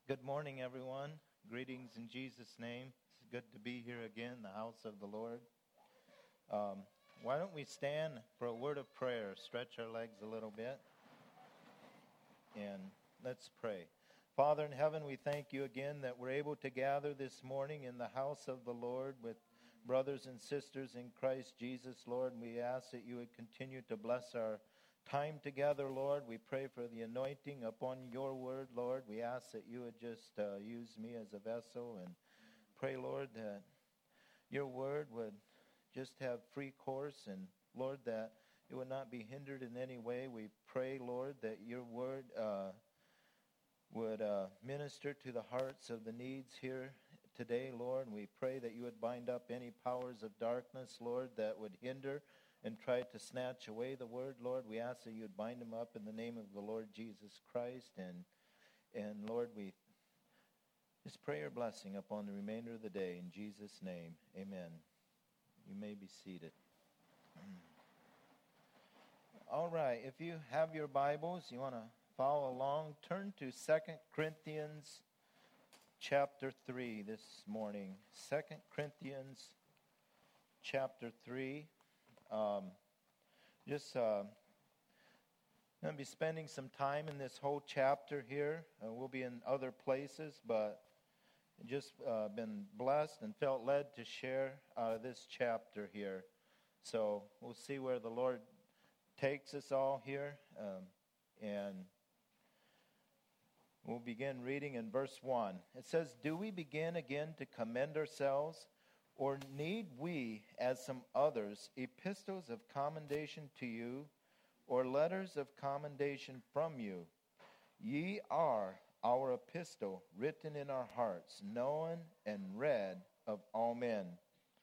Good morning, everyone. Greetings in Jesus' name. It's good to be here again in the house of the Lord. Why don't we stand for a word of prayer, stretch our legs a little bit, and let's pray. Father in heaven, we thank you again that we're able to gather this morning in the house of the Lord with brothers and sisters in Christ Jesus, Lord. And we ask that you would continue to bless our time together, Lord. We pray for the anointing upon your word, Lord. We ask that you would just use me as a vessel, and pray, Lord, that your word would just have free course, and Lord, that it would not be hindered in any way. We pray, Lord, that your word would minister to the hearts of the needs here today, Lord. And we pray that you would bind up any powers of darkness, Lord, that would hinder and try to snatch away the word, Lord. We ask that you would bind them up in the name of the Lord Jesus Christ. And Lord, we just pray your blessing upon the remainder of the day. In Jesus' name, amen. You may be seated. All right, if you have your Bibles, you want to follow along, turn to 2 Corinthians chapter 3 this morning. 2 Corinthians chapter 3. Going to be spending some time in this whole chapter here. We'll be in other places, but just been blessed and felt led to share this chapter here. So we'll see where the Lord takes us all here. And we'll begin reading in verse 1. It says, "Do we begin again to commend ourselves? Or need we, as some others, epistles of commendation to you, or letters of commendation from you? Ye are our epistle, written in our hearts, known and read of all men."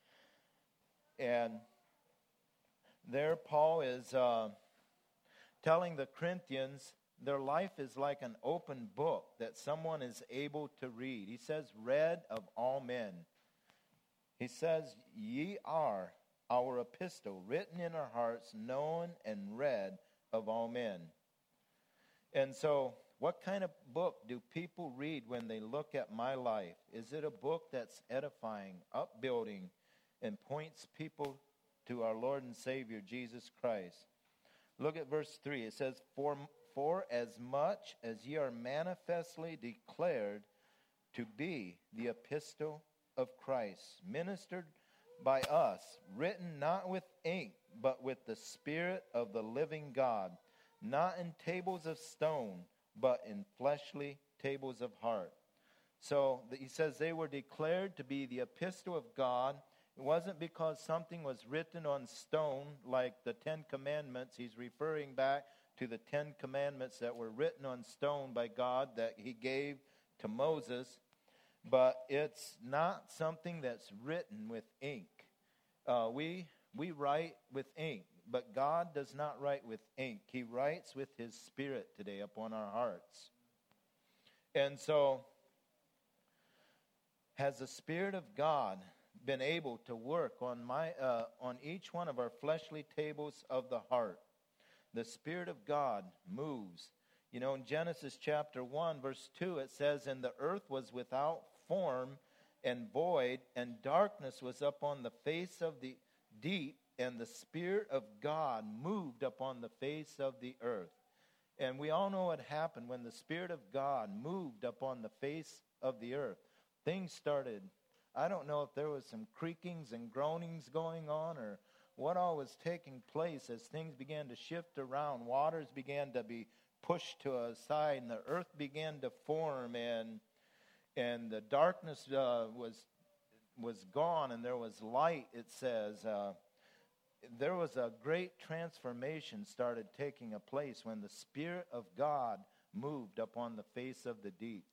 And there Paul is telling the Corinthians their life is like an open book that someone is able to read. He says, read of all men. He says, ye are our epistle, written in our hearts, known and read of all men. And so, what kind of book do people read when they look at my life? Is it a book that's edifying, upbuilding, and points people to our Lord and Savior, Jesus Christ? Look at verse 3. It says, For as much as ye are manifestly declared to be the epistle of Christ, ministered by us, written not with ink, but with the Spirit of the living God, not in tables of stone, but in fleshly tables of heart. So he says they were declared to be the epistle of God. It wasn't because something was written on stone like the 10 Commandments. He's referring back to the 10 Commandments that were written on stone by God that he gave to Moses. But it's not something that's written with ink. We write with ink, but God does not write with ink. He writes with his Spirit today upon our hearts. And so, has the Spirit of God been able to work on each one of our fleshly tables of the heart? The Spirit of God moves. You know, in Genesis chapter 1, verse 2, it says, "And the earth was without form and void, and darkness was upon the face of the deep, and the Spirit of God moved upon the face of the earth." And we all know what happened when the Spirit of God moved upon the face of the earth. Things started, I don't know if there was some creakings and groanings going on or what all was taking place as things began to shift around. Waters began to be pushed to a side, and the earth began to form, and the darkness was gone, and there was light, it says. There was a great transformation started taking place when the Spirit of God moved upon the face of the deep.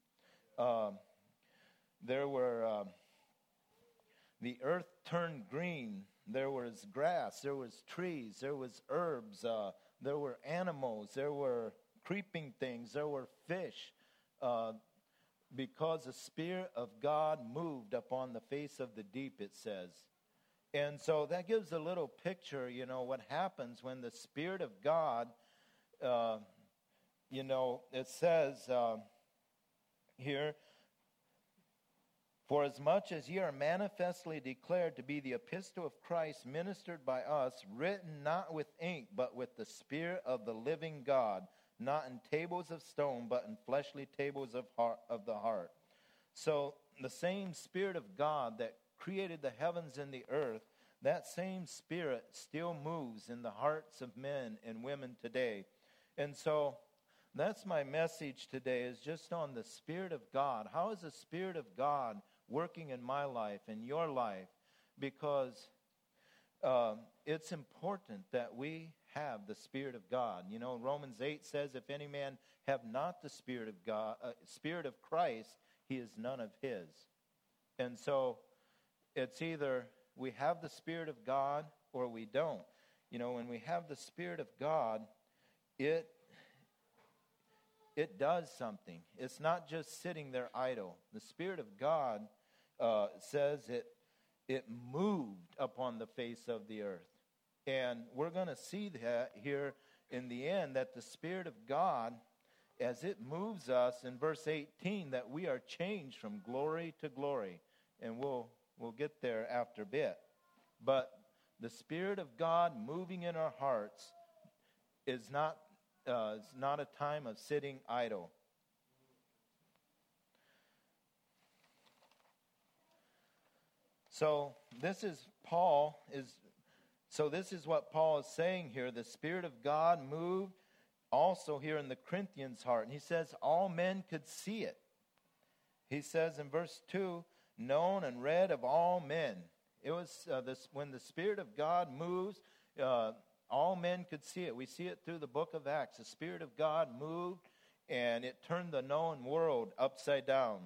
The earth turned green. There was grass, there was trees, there was herbs, there were animals, there were creeping things, there were fish, because the Spirit of God moved upon the face of the deep, it says. And so that gives a little picture, what happens when the Spirit of God, it says, here, for as much as ye are manifestly declared to be the epistle of Christ ministered by us, written not with ink, but with the Spirit of the living God, not in tables of stone, but in fleshly tables of the heart. So the same Spirit of God that created the heavens and the earth, that same Spirit still moves in the hearts of men and women today. And so that's my message today, is just on the Spirit of God. How is the Spirit of God working in my life, in your life? Because it's important that we have the Spirit of God. You know, Romans 8 says, if any man have not the Spirit of God, Spirit of Christ, he is none of his. And so it's either we have the Spirit of God or we don't. You know, when we have the Spirit of God, it does something. It's not just sitting there idle. The Spirit of God says it moved upon the face of the earth. And we're going to see that here in the end, that the Spirit of God, as it moves us in verse 18, that we are changed from glory to glory. And we'll get there after a bit. But the Spirit of God moving in our hearts is not a time of sitting idle. So this is what Paul is saying here. The Spirit of God moved also here in the Corinthians' heart. And he says all men could see it. He says in verse 2, known and read of all men. It was when the Spirit of God moves, all men could see it. We see it through the book of Acts. The Spirit of God moved, and it turned the known world upside down.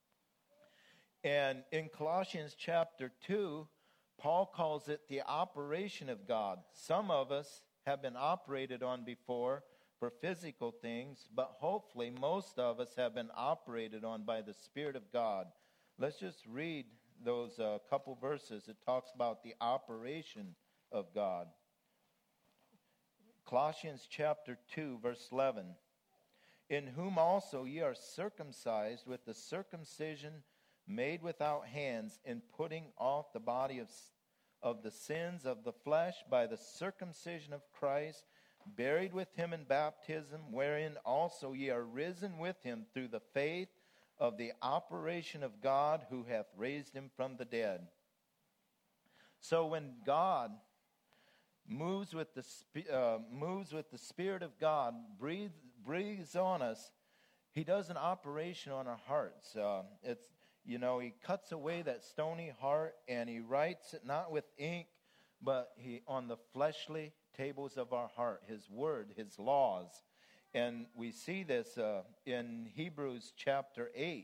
And in Colossians chapter 2, Paul calls it the operation of God. Some of us have been operated on before for physical things, but hopefully most of us have been operated on by the Spirit of God. Let's just read those couple verses. It talks about the operation of God. Colossians chapter 2, verse 11. In whom also ye are circumcised with the circumcision made without hands, in putting off the body of the sins of the flesh by the circumcision of Christ, buried with him in baptism, wherein also ye are risen with him through the faith of the operation of God, who hath raised him from the dead. So when God moves with the Spirit of God, breathes on us, he does an operation on our hearts. He cuts away that stony heart, and he writes it not with ink, but on the fleshly tables of our heart, his word, his laws. And we see this in Hebrews chapter 8,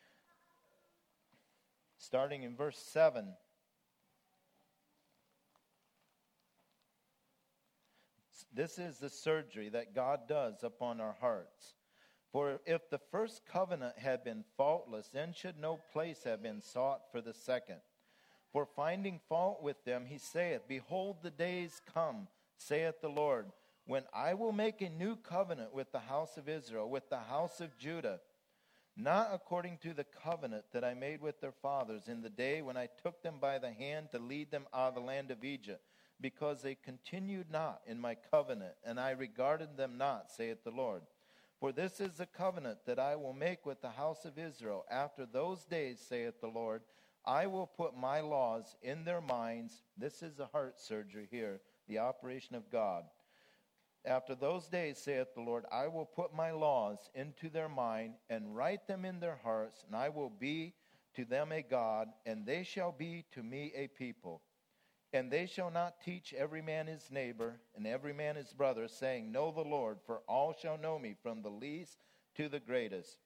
starting in verse 7. This is the surgery that God does upon our hearts. For if the first covenant had been faultless, then should no place have been sought for the second. For finding fault with them, he saith, behold, the days come, saith the Lord, when I will make a new covenant with the house of Israel, with the house of Judah, not according to the covenant that I made with their fathers in the day when I took them by the hand to lead them out of the land of Egypt, because they continued not in my covenant, and I regarded them not, saith the Lord. For this is the covenant that I will make with the house of Israel. After those days, saith the Lord, I will put my laws in their minds. This is the heart surgery here, the operation of God. After those days, saith the Lord, I will put my laws into their mind and write them in their hearts, and I will be to them a God, and they shall be to me a people. And they shall not teach every man his neighbor and every man his brother, saying, Know the Lord, for all shall know me, from the least to the greatest.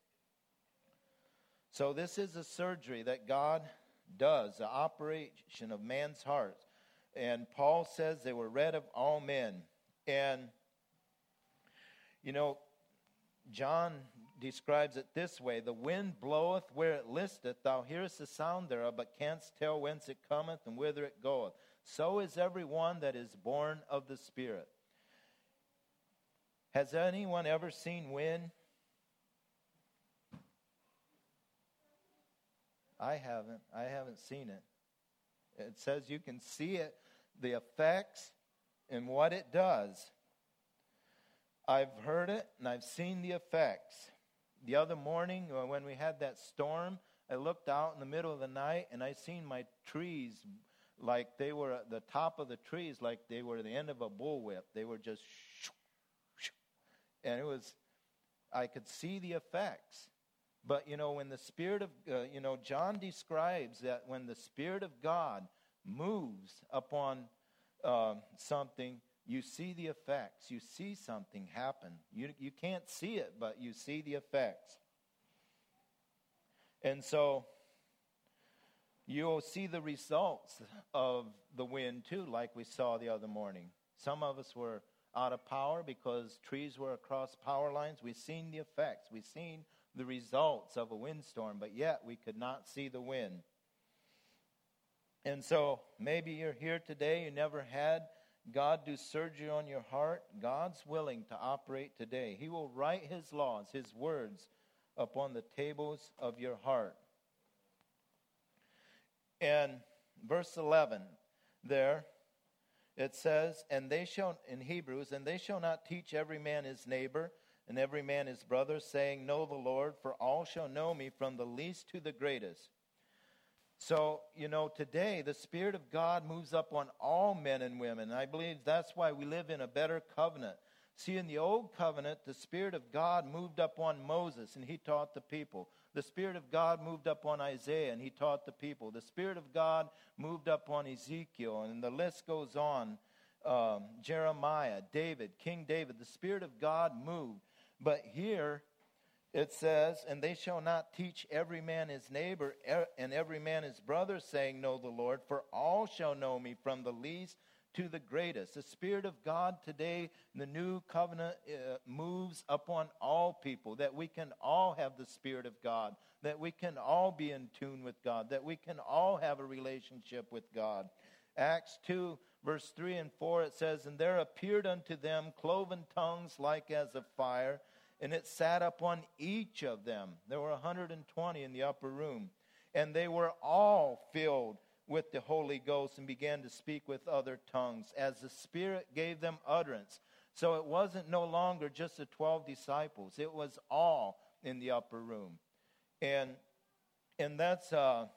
So this is a surgery that God does, the operation of man's heart. And Paul says they were read of all men. And, John describes it this way: the wind bloweth where it listeth, thou hearest the sound thereof, but canst tell whence it cometh and whither it goeth. So is every one that is born of the Spirit. Has anyone ever seen wind? I haven't seen it. It says you can see it, the effects, and what it does. I've heard it, and I've seen the effects. The other morning, when we had that storm, I looked out in the middle of the night, and I seen my trees like they were at the top of the trees, like they were the end of a bullwhip. They were just, and I could see the effects. But, when the Spirit of, John describes that when the Spirit of God moves upon something, you see the effects. You see something happen. You can't see it, but you see the effects. And so you'll see the results of the wind too, like we saw the other morning. Some of us were out of power because trees were across power lines. We've seen the effects. We've seen the results of a windstorm, but yet we could not see the wind. And so maybe you're here today, you never had God do surgery on your heart. God's willing to operate today. He will write His laws, His words, upon the tables of your heart. And verse 11 there, it says, and they shall, in Hebrews, and they shall not teach every man his neighbor, and every man his brother, saying, know the Lord, for all shall know me, from the least to the greatest. So, today the Spirit of God moves up on all men and women. And I believe that's why we live in a better covenant. See, in the old covenant, the Spirit of God moved up on Moses, and he taught the people. The Spirit of God moved up on Isaiah, and he taught the people. The Spirit of God moved up on Ezekiel, and the list goes on. Jeremiah, David, King David. The Spirit of God moved. But here it says, and they shall not teach every man his neighbor and every man his brother, saying, know the Lord, for all shall know me, from the least to the greatest. The Spirit of God today, the new covenant, moves upon all people, that we can all have the Spirit of God, that we can all be in tune with God, that we can all have a relationship with God. Acts 2, verse 3 and 4, it says, and there appeared unto them cloven tongues like as of fire, and it sat upon each of them. There were 120 in the upper room, and they were all filled with the Holy Ghost and began to speak with other tongues as the Spirit gave them utterance. So it wasn't no longer just the 12 disciples. It was all in the upper room. And that's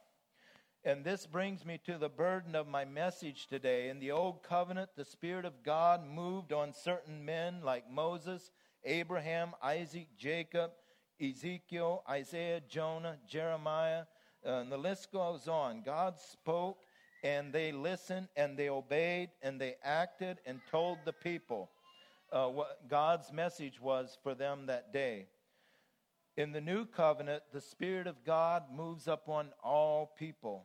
and this brings me to the burden of my message today. In the old covenant, the Spirit of God moved on certain men like Moses, Abraham, Isaac, Jacob, Ezekiel, Isaiah, Jonah, Jeremiah, and the list goes on. God spoke, and they listened, and they obeyed, and they acted, and told the people what God's message was for them that day. In the new covenant, the Spirit of God moves upon all people.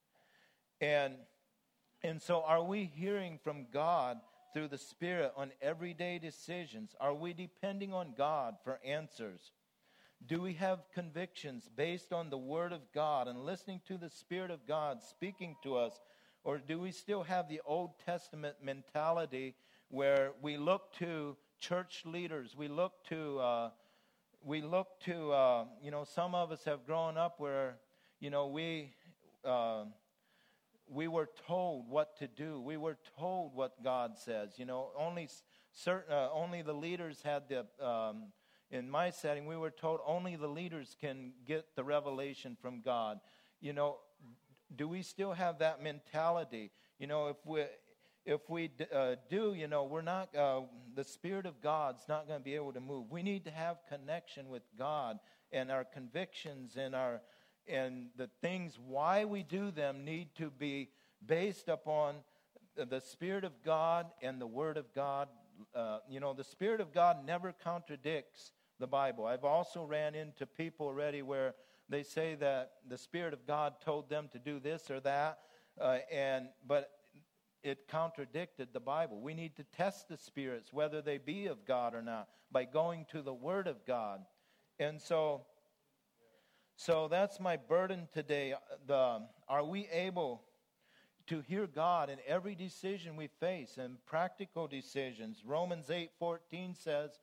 And so are we hearing from God through the Spirit on everyday decisions? Are we depending on God for answers? Do we have convictions based on the Word of God and listening to the Spirit of God speaking to us? Or do we still have the Old Testament mentality where we look to church leaders? We look to some of us have grown up where, we were told what to do. We were told what God says. Only the leaders had the. In my setting, we were told only the leaders can get the revelation from God. Do we still have that mentality? If we do, we're not. The Spirit of God's not going to be able to move. We need to have connection with God, and our convictions and the things why we do them need to be based upon the Spirit of God and the Word of God. The Spirit of God never contradicts the Bible. I've also ran into people already where they say that the Spirit of God told them to do this or that, but it contradicted the Bible. We need to test the spirits, whether they be of God or not, by going to the Word of God. And so that's my burden today. Are we able to hear God in every decision we face, and practical decisions? Romans 8:14 says,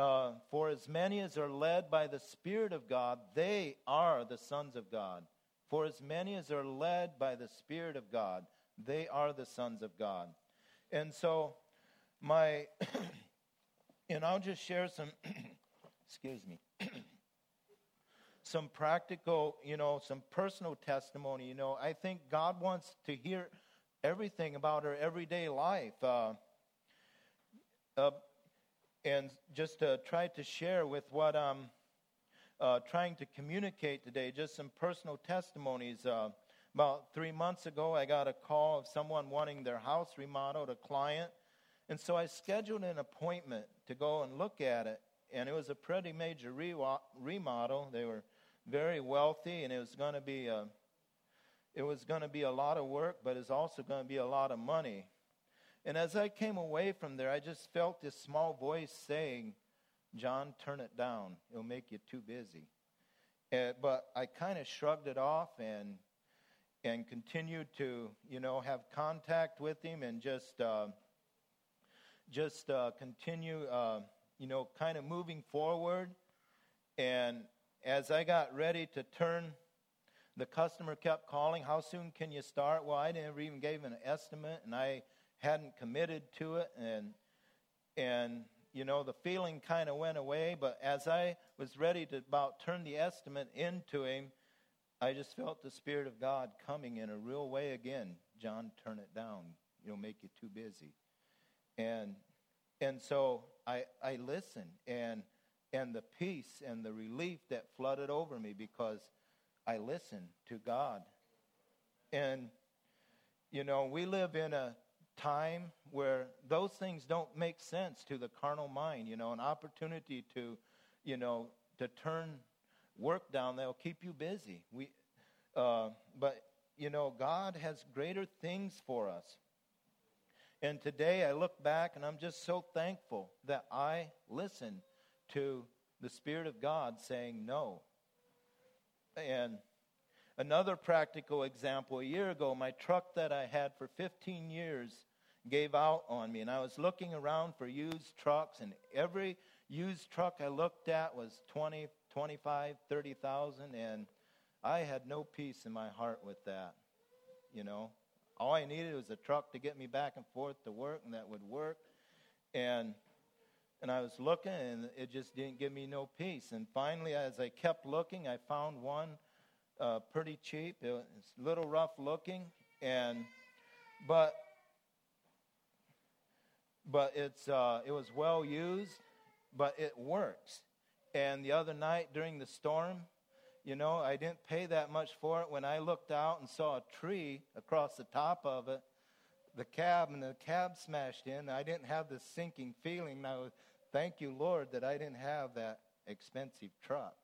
for as many as are led by the Spirit of God, they are the sons of God. For as many as are led by the Spirit of God, they are the sons of God. And so and I'll just share some, excuse me, some practical, some personal testimony. I think God wants to hear everything about our everyday life. And just to try to share with what I'm trying to communicate today, just some personal testimonies. About 3 months ago, I got a call of someone wanting their house remodeled, a client. And so I scheduled an appointment to go and look at it. And it was a pretty major remodel. They were very wealthy, and it was going to be a lot of work, but it's also going to be a lot of money. And as I came away from there, I just felt this small voice saying, "John, turn it down. It'll make you too busy." But I kind of shrugged it off and continued to, have contact with him and just continue, kind of moving forward. And as I got ready to turn, the customer kept calling, "How soon can you start?" Well, I never even gave an estimate, and I hadn't committed to it. And the feeling kind of went away. But as I was ready to about turn the estimate into him, I just felt the Spirit of God coming in a real way again. "John, turn it down. It'll make you too busy." And so I listened, and the peace and the relief that flooded over me because I listened to God. And, we live in a time where those things don't make sense to the carnal mind, an opportunity to turn work down that'll keep you busy. But God has greater things for us. And today I look back and I'm just so thankful that I listened to the Spirit of God saying no. And another practical example, a year ago, my truck that I had for 15 years gave out on me. And I was looking around for used trucks, and every used truck I looked at was $20,000, $25,000, $30,000, and I had no peace in my heart with that. All I needed was a truck to get me back and forth to work, and that would work. And I was looking, and it just didn't give me no peace. And finally, as I kept looking, I found one pretty cheap. It was a little rough looking, but it was well used, but it works. And the other night during the storm, I didn't pay that much for it. When I looked out and saw a tree across the top of it, the cab smashed in. I didn't have this sinking feeling. Now, thank you, Lord, that I didn't have that expensive truck.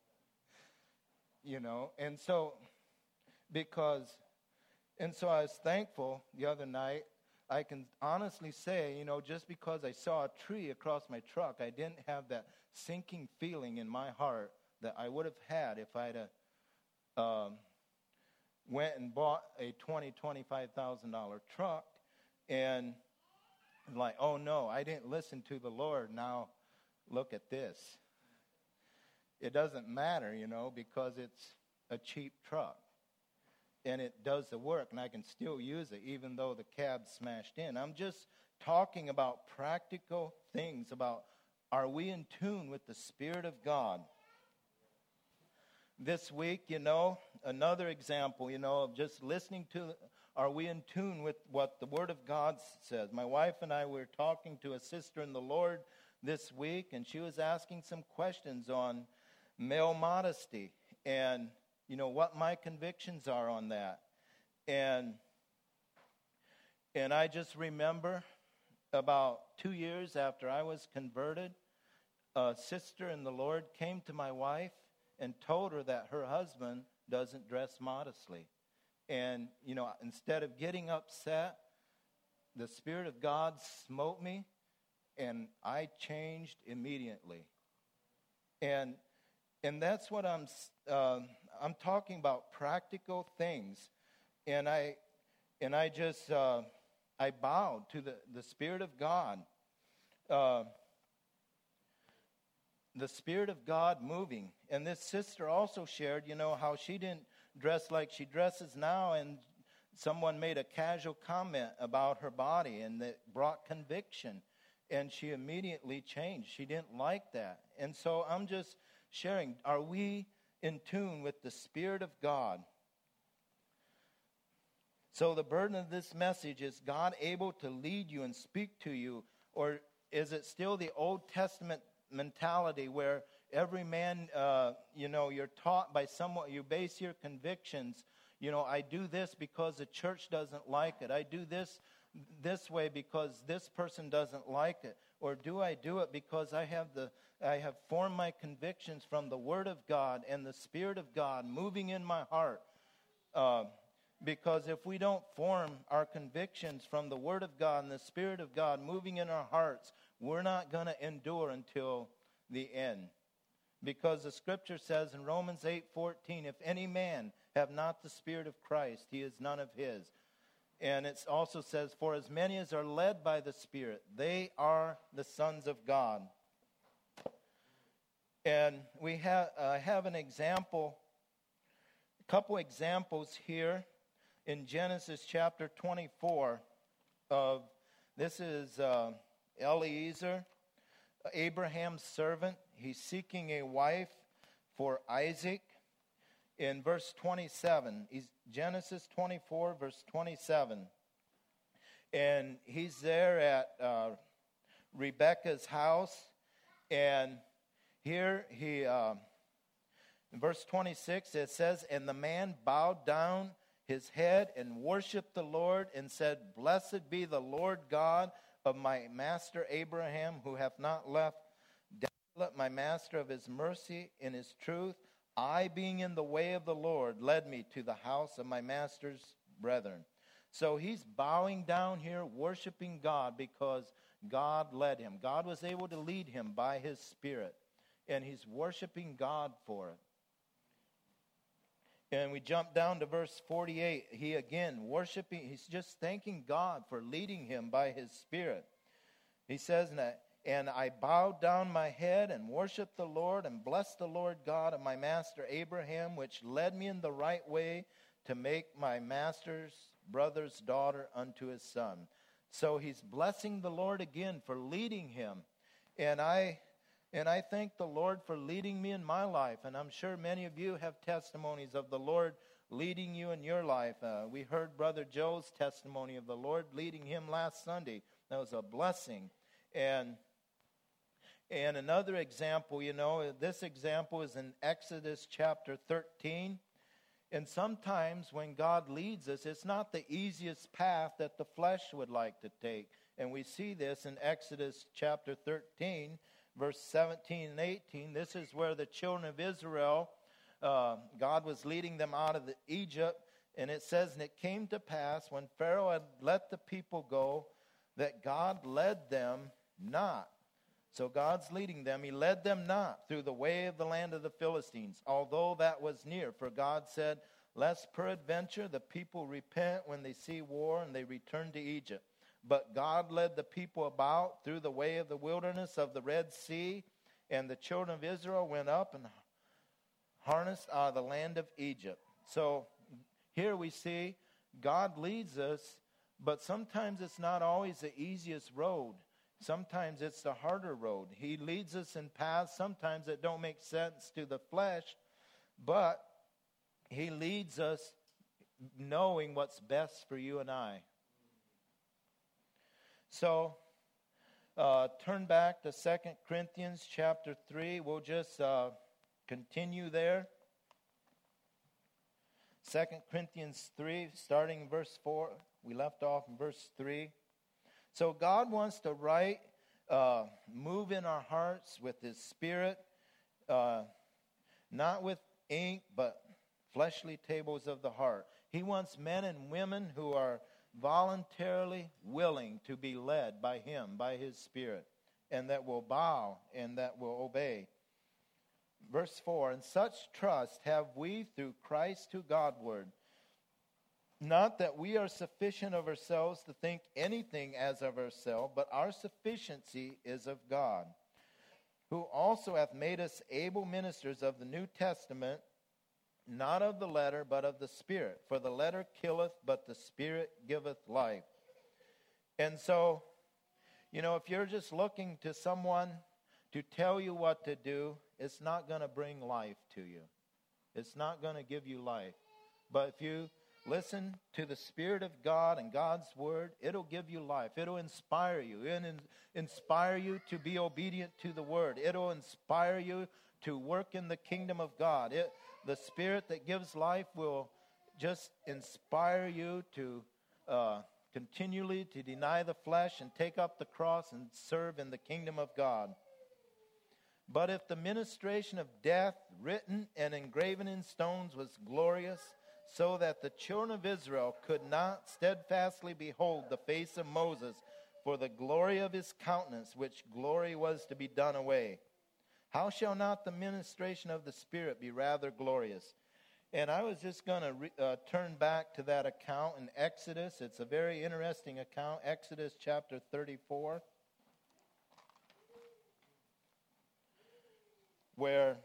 And so I was thankful the other night. I can honestly say, just because I saw a tree across my truck, I didn't have that sinking feeling in my heart that I would have had if I'd went and bought a $20,000-$25,000 truck and like, "Oh no, I didn't listen to the Lord. Now look at this." It doesn't matter, because it's a cheap truck and it does the work, and I can still use it even though the cab smashed in. I'm just talking about practical things about, are we in tune with the Spirit of God? This week, another example, of just listening to, are we in tune with what the Word of God says? My wife and I were talking to a sister in the Lord this week, and she was asking some questions on male modesty and, what my convictions are on that. And I just remember about 2 years after I was converted, a sister in the Lord came to my wife and told her that her husband doesn't dress modestly. And, instead of getting upset, the Spirit of God smote me, and I changed immediately. And that's what I'm talking about, practical things. And I just, I bowed to the Spirit of God. the Spirit of God moving. And this sister also shared, how she didn't dress like she dresses now, and someone made a casual comment about her body, and that brought conviction. And she immediately changed. She didn't like that. And so I'm just sharing, are we in tune with the Spirit of God? So the burden of this message is God able to lead you and speak to you, or is it still the Old Testament mentality where every man, you're taught by someone, you base your convictions, I do this because the church doesn't like it. I do this way because this person doesn't like it. Or do I do it because I have formed my convictions from the Word of God and the Spirit of God moving in my heart? Because if we don't form our convictions from the Word of God and the Spirit of God moving in our hearts, we're not going to endure until the end. Because the Scripture says in Romans 8:14, if any man have not the Spirit of Christ, he is none of his. And it also says, for as many as are led by the Spirit, they are the sons of God. And we have an example, a couple examples here in Genesis chapter 24 of, this is Eliezer, Abraham's servant. He's seeking a wife for Isaac. In verse 27, Genesis 24, verse 27. And he's there at Rebekah's house. And here in verse 26, it says, and the man bowed down his head and worshiped the Lord and said, blessed be the Lord God of my master Abraham, who hath not left desolate my master of his mercy in his truth. I, being in the way of the Lord, led me to the house of my master's brethren. So he's bowing down here, worshiping God because God led him. God was able to lead him by his Spirit. And he's worshiping God for it. And we jump down to verse 48. He again worshiping, he's just thanking God for leading him by his Spirit. He says, and I bowed down my head and worshiped the Lord and blessed the Lord God of my master Abraham, which led me in the right way to make my master's brother's daughter unto his son. So he's blessing the Lord again for leading him. And I thank the Lord for leading me in my life. And I'm sure many of you have testimonies of the Lord leading you in your life. We heard Brother Joe's testimony of the Lord leading him last Sunday. That was a blessing. And another example, this example is in Exodus chapter 13. And sometimes when God leads us, it's not the easiest path that the flesh would like to take. And we see this in Exodus chapter 13, verse 17 and 18. This is where the children of Israel, God was leading them out of Egypt. And it says, and it came to pass when Pharaoh had let the people go, that God led them not. So God's leading them. He led them not through the way of the land of the Philistines, although that was near. For God said, lest peradventure the people repent when they see war and they return to Egypt. But God led the people about through the way of the wilderness of the Red Sea, and the children of Israel went up and harnessed out of the land of Egypt. So here we see God leads us, but sometimes it's not always the easiest road. Sometimes it's the harder road. He leads us in paths sometimes that don't make sense to the flesh, but he leads us knowing what's best for you and I. So turn back to 2 Corinthians chapter 3. We'll just continue there. 2 Corinthians 3, starting in verse 4. We left off in verse 3. So God wants to move in our hearts with His Spirit, not with ink, but fleshly tables of the heart. He wants men and women who are voluntarily willing to be led by Him, by His Spirit, and that will bow and that will obey. Verse 4, and such trust have we through Christ to Godward. Not that we are sufficient of ourselves to think anything as of ourselves, but our sufficiency is of God, who also hath made us able ministers of the New Testament, not of the letter, but of the Spirit. For the letter killeth, but the Spirit giveth life. And so, if you're just looking to someone to tell you what to do, it's not going to bring life to you. It's not going to give you life. But if you listen to the Spirit of God and God's Word, it'll give you life. It'll inspire you. It'll inspire you to be obedient to the Word. It'll inspire you to work in the kingdom of God. The Spirit that gives life will just inspire you to continually to deny the flesh and take up the cross and serve in the kingdom of God. But if the ministration of death, written and engraven in stones, was glorious, so that the children of Israel could not steadfastly behold the face of Moses for the glory of his countenance, which glory was to be done away, how shall not the ministration of the Spirit be rather glorious? And I was just going to turn back to that account in Exodus. It's a very interesting account, Exodus chapter 34, where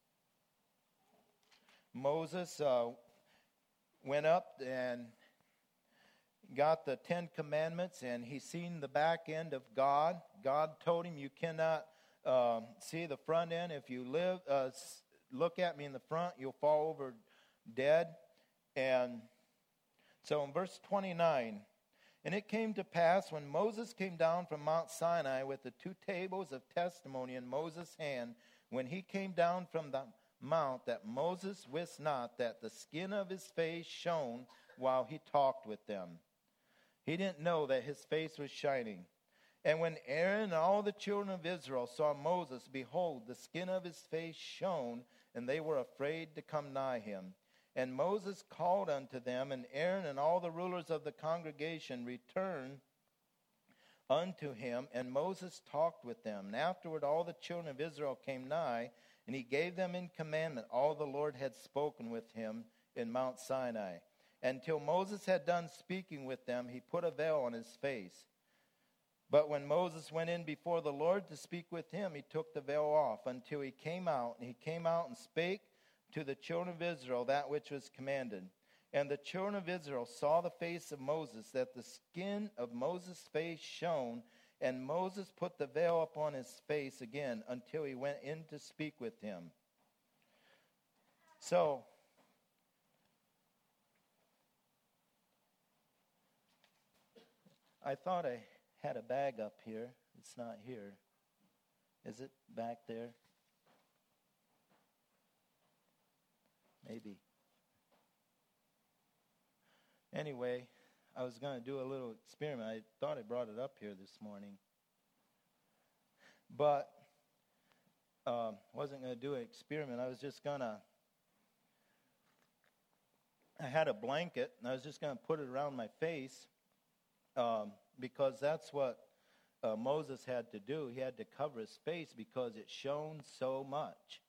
Moses went up and got the 10 Commandments, and he seen the back end of God. God told him, you cannot see the front end. If you look at me in the front, you'll fall over dead. And so in verse 29, and it came to pass when Moses came down from Mount Sinai with the 2 tables of testimony in Moses' hand, when he came down from the mount, that Moses wist not that the skin of his face shone while he talked with them. He didn't know that his face was shining. And when Aaron and all the children of Israel saw Moses, behold, the skin of his face shone, and they were afraid to come nigh him. And Moses called unto them, and Aaron and all the rulers of the congregation returned unto him, and Moses talked with them. And afterward all the children of Israel came nigh, and he gave them in commandment all the Lord had spoken with him in Mount Sinai. Until Moses had done speaking with them, he put a veil on his face. But when Moses went in before the Lord to speak with him, he took the veil off until he came out. And he came out and spake to the children of Israel that which was commanded. And the children of Israel saw the face of Moses, that the skin of Moses' face shone. And Moses put the veil upon his face again until he went in to speak with him. So, I thought I had a bag up here. It's not here. Is it back there? Maybe. Anyway, I was going to do a little experiment. I thought I brought it up here this morning. But wasn't going to do an experiment. I was just going to, I had a blanket, and I was just going to put it around my face because that's what Moses had to do. He had to cover his face because it shone so much.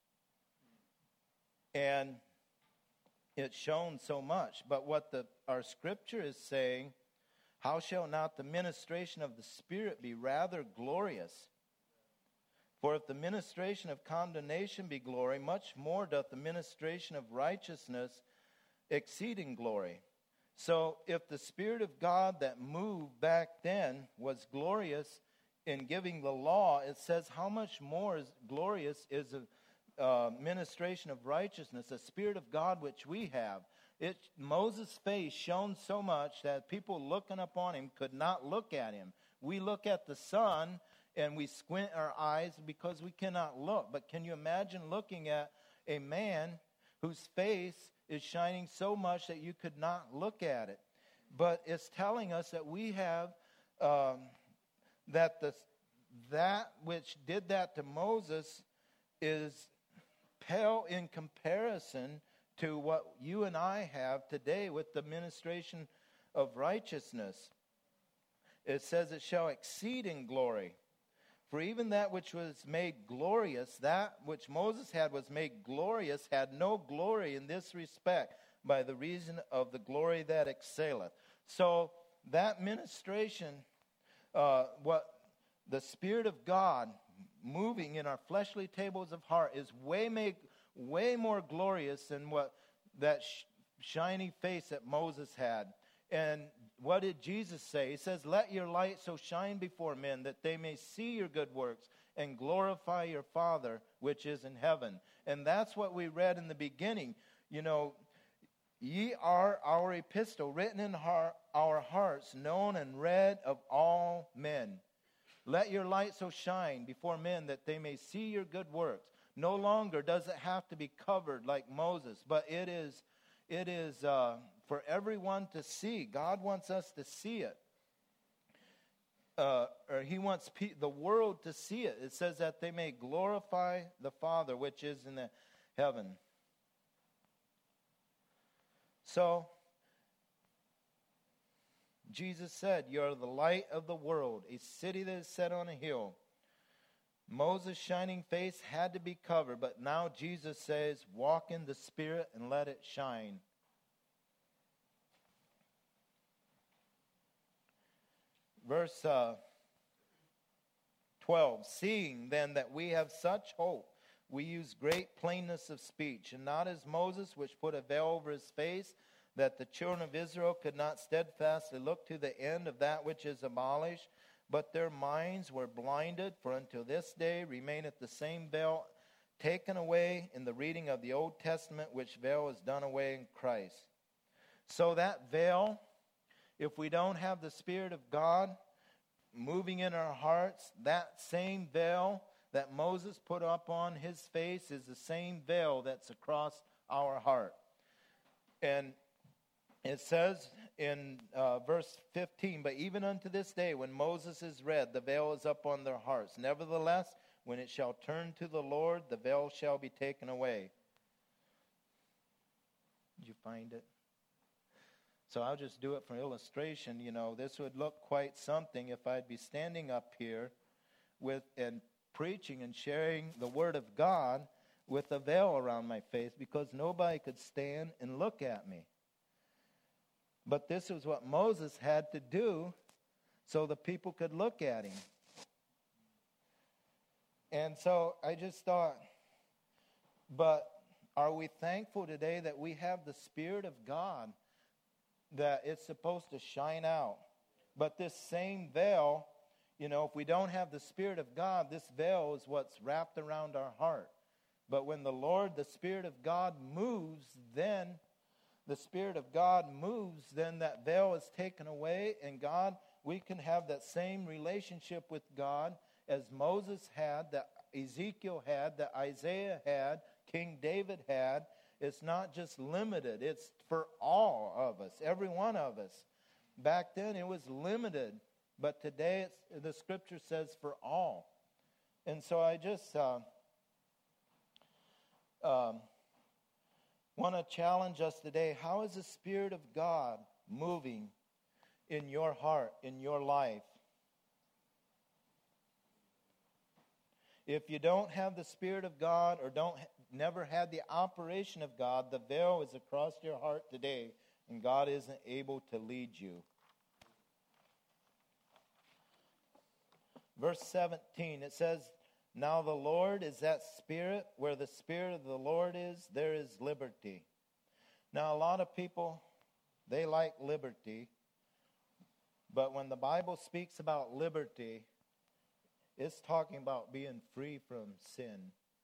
And it shone so much. But what our scripture is saying, how shall not the ministration of the Spirit be rather glorious? For if the ministration of condemnation be glory, much more doth the ministration of righteousness exceeding glory. So if the Spirit of God that moved back then was glorious in giving the law, it says how much more glorious is a ministration of righteousness, the Spirit of God which we have. Moses' face shone so much that people looking upon him could not look at him. We look at the sun and we squint our eyes because we cannot look. But can you imagine looking at a man whose face is shining so much that you could not look at it? But it's telling us that we have that which did that to Moses is pale in comparison to what you and I have today with the ministration of righteousness. It says it shall exceed in glory. For even that which was made glorious, that which Moses had was made glorious, had no glory in this respect, by the reason of the glory that excelleth. So that ministration, what the Spirit of God moving in our fleshly tables of heart is way more glorious than what that shiny face that Moses had. And what did Jesus say? He says, let your light so shine before men that they may see your good works and glorify your Father which is in heaven. And that's what we read in the beginning. You know, ye are our epistle, written in our hearts, known and read of all men. Let your light so shine before men that they may see your good works. No longer does it have to be covered like Moses, but it is for everyone to see. God wants us to see it. Or he wants the world to see it. It says that they may glorify the Father which is in the heaven. So, Jesus said, you are the light of the world, a city that is set on a hill. Moses' shining face had to be covered, but now Jesus says, walk in the Spirit and let it shine. Verse 12, seeing then that we have such hope, we use great plainness of speech, and not as Moses, which put a veil over his face, that the children of Israel could not steadfastly look to the end of that which is abolished, but their minds were blinded, for until this day remaineth the same veil taken away in the reading of the Old Testament, which veil is done away in Christ. So that veil, if we don't have the Spirit of God moving in our hearts, that same veil that Moses put up on his face is the same veil that's across our heart. And it says in verse 15, but even unto this day, when Moses is read, the veil is up on their hearts. Nevertheless, when it shall turn to the Lord, the veil shall be taken away. Did you find it? So I'll just do it for illustration. You know, this would look quite something if I'd be standing up here and preaching and sharing the Word of God with a veil around my face, because nobody could stand and look at me. But this is what Moses had to do so the people could look at him. And so I just thought, but are we thankful today that we have the Spirit of God, that it's supposed to shine out? But this same veil, you know, if we don't have the Spirit of God, this veil is what's wrapped around our heart. But when the Lord, the Spirit of God moves, then the Spirit of God moves, then that veil is taken away, and God, we can have that same relationship with God as Moses had, that Ezekiel had, that Isaiah had, King David had. It's not just limited. It's for all of us, every one of us. Back then it was limited, but today the Scripture says for all. And so I just want to challenge us today. How is the Spirit of God moving in your heart, in your life? If you don't have the Spirit of God, or never had the operation of God, the veil is across your heart today, and God isn't able to lead you. Verse 17, it says, now the Lord is that Spirit. Where the Spirit of the Lord is, there is liberty. Now a lot of people, they like liberty. But when the Bible speaks about liberty, it's talking about being free from sin.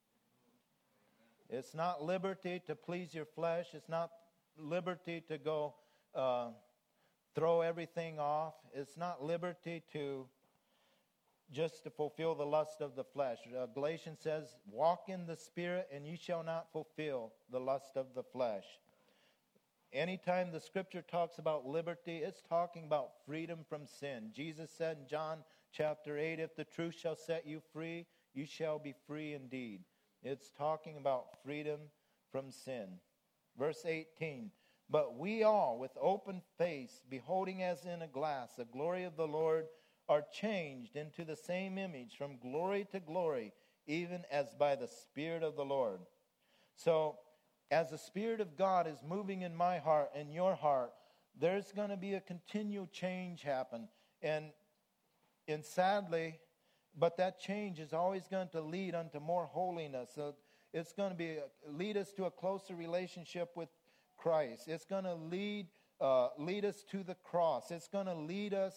It's not liberty to please your flesh. It's not liberty to go throw everything off. It's not liberty just to fulfill the lust of the flesh. Galatians says, walk in the Spirit, and ye shall not fulfill the lust of the flesh. Anytime the Scripture talks about liberty, it's talking about freedom from sin. Jesus said in John chapter 8, if the truth shall set you free, you shall be free indeed. It's talking about freedom from sin. Verse 18, but we all, with open face, beholding as in a glass the glory of the Lord, are changed into the same image from glory to glory, even as by the Spirit of the Lord. So, as the Spirit of God is moving in my heart and your heart, there's going to be a continual change happen. And sadly, But that change is always going to lead unto more holiness. So it's going to lead us to a closer relationship with Christ. It's going to lead us to the cross. It's going to lead us.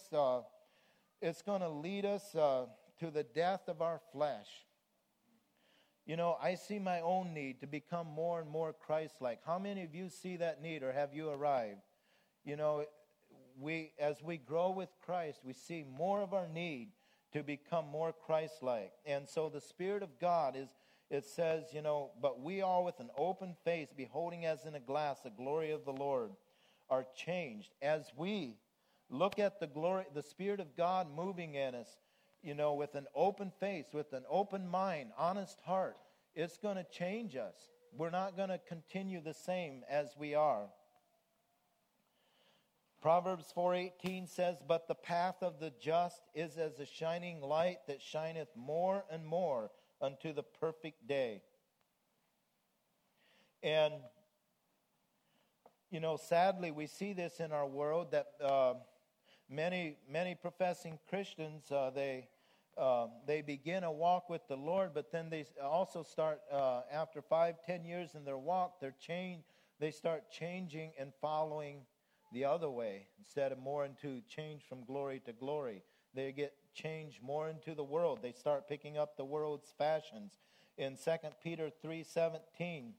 To the death of our flesh. You know, I see my own need to become more and more Christ-like. How many of you see that need, or have you arrived? You know, as we grow with Christ, we see more of our need to become more Christ-like. And so the Spirit of God it says, you know, but we all with an open face, beholding as in a glass the glory of the Lord, are changed. As we look at the glory, the Spirit of God moving in us, you know, with an open face, with an open mind, honest heart, it's going to change us. We're not going to continue the same as we are. Proverbs 4:18 says, but the path of the just is as a shining light that shineth more and more unto the perfect day. And, you know, sadly, we see this in our world that many professing Christians, they begin a walk with the Lord, but then they also start, after 5-10 years in their walk, they start changing and following the other way. Instead of more into change from glory to glory, they get changed more into the world. They start picking up the world's fashions. In 2 Peter 3:17,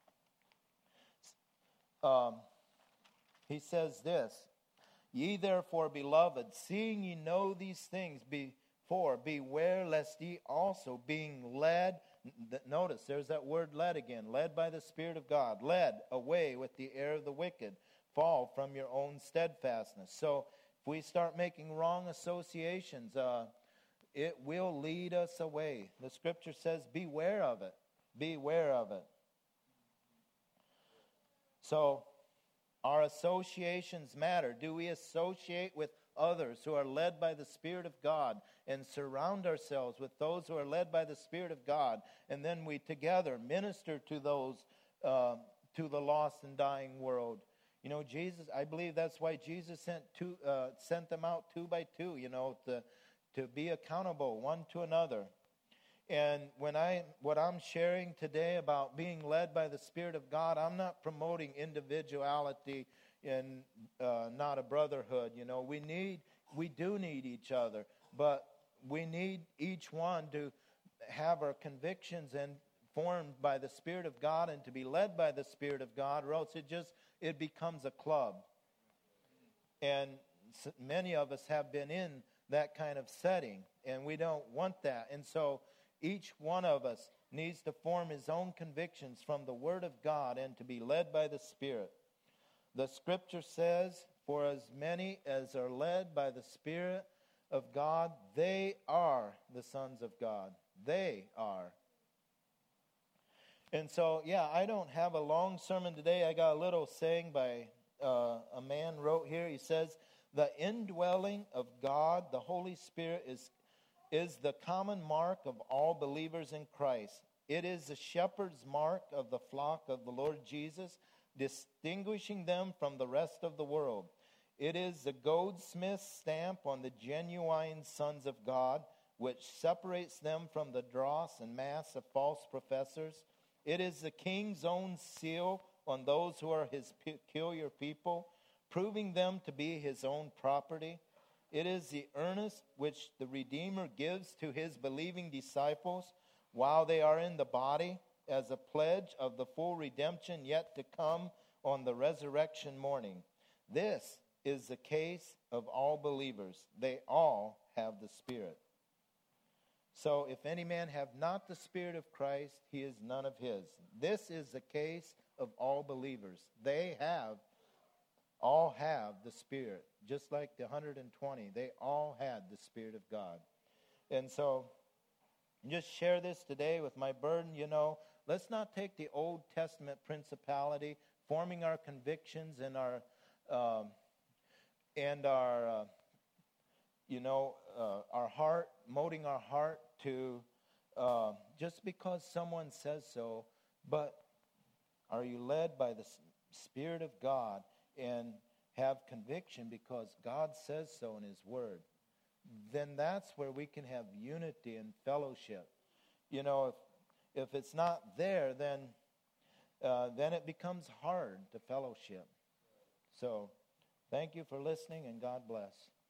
he says this, ye therefore, beloved, seeing ye know these things before, beware lest ye also, being led, notice there's that word led again, led by the Spirit of God, led away with the error of the wicked, fall from your own steadfastness. So if we start making wrong associations, it will lead us away. The Scripture says, beware of it. Beware of it. So our associations matter. Do we associate with others who are led by the Spirit of God and surround ourselves with those who are led by the Spirit of God, and then we together minister to those, to the lost and dying world? You know, Jesus, I believe that's why Jesus sent them out 2 by 2, you know, to be accountable one to another. And what I'm sharing today about being led by the Spirit of God, I'm not promoting individuality and not a brotherhood. You know, we do need each other, but we need each one to have our convictions and formed by the Spirit of God and to be led by the Spirit of God, or else it becomes a club. And many of us have been in that kind of setting, and we don't want that. And so each one of us needs to form his own convictions from the Word of God and to be led by the Spirit. The Scripture says, for as many as are led by the Spirit of God, they are the sons of God. They are. And so, yeah, I don't have a long sermon today. I got a little saying by a man wrote here. He says, the indwelling of God, the Holy Spirit, is the common mark of all believers in Christ. It is the shepherd's mark of the flock of the Lord Jesus, distinguishing them from the rest of the world. It is the goldsmith's stamp on the genuine sons of God, which separates them from the dross and mass of false professors. It is the king's own seal on those who are his peculiar people, proving them to be his own property. It is the earnest which the Redeemer gives to his believing disciples while they are in the body, as a pledge of the full redemption yet to come on the resurrection morning. This is the case of all believers. They all have the Spirit. So if any man have not the Spirit of Christ, he is none of his. This is the case of all believers. They all have the Spirit. Just like the 120, they all had the Spirit of God. And so, just share this today with my burden. You know, let's not take the Old Testament principality, forming our convictions and our heart, molding our heart to just because someone says so, but are you led by the Spirit of God and have conviction because God says so in his word? then that's where we can have unity and fellowship. You know, if it's not there, then it becomes hard to fellowship. So, thank you for listening, and God bless.